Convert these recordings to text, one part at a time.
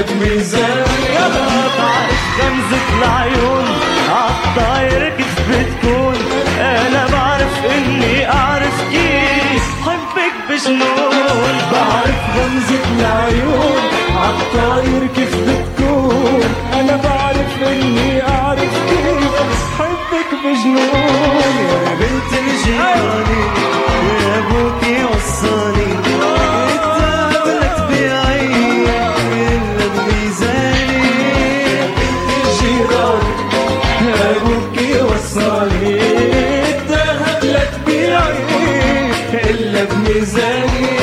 بميزاني. بعرف غمزة العيون عالطاير كيف بتكون، أنا بعرف إني أعرف كيف حبك بجنون. بعرف غمزة العيون عالطاير كيف بتكون، أنا بعرف إني أعرف كيف حبك بجنون. يا بنت الجيراني يا أبوكي وصاني، اتقابلت بعيني إلا بميزاني. يا بنت الجيراني يا أبوكي وصاني، اتذهب لك بعيني إلا بميزاني.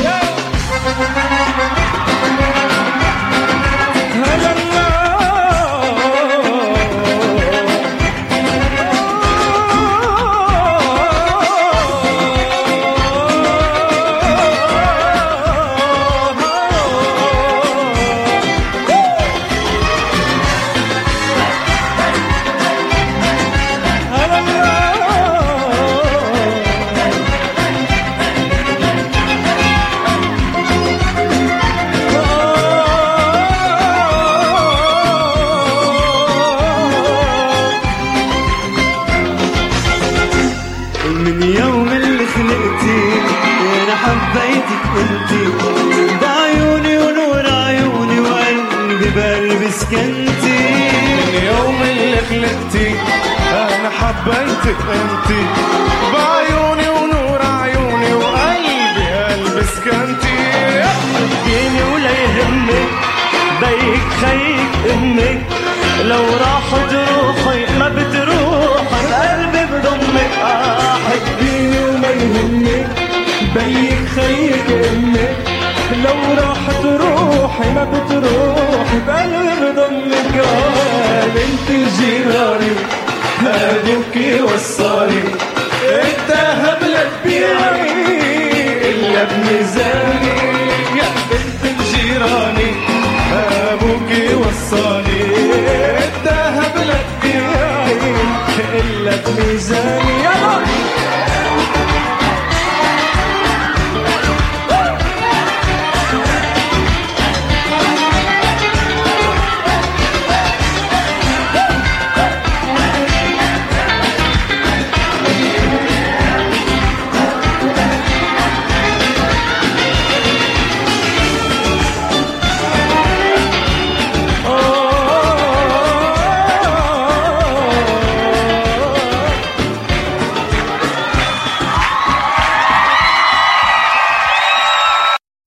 من يوم اللي خلقتي أنا حبيتك انتي، بعيوني ونور عيوني وقلبي بقلبي سكنتي. من يوم اللي خلقتي أنا حبيتك انتي، بعيوني ونور عيوني وقلبي قلبي سكنتي. حبيني ولا يهمك بيك خيك امك، لو راحت روحي ما بتروح قلبي بضمك. حبيني وما يهمك بيك خيك امك، لو راحت روحي ما بتروح بقلبي بضمك. بنت الجيراني ابوكي وصاني، اتهم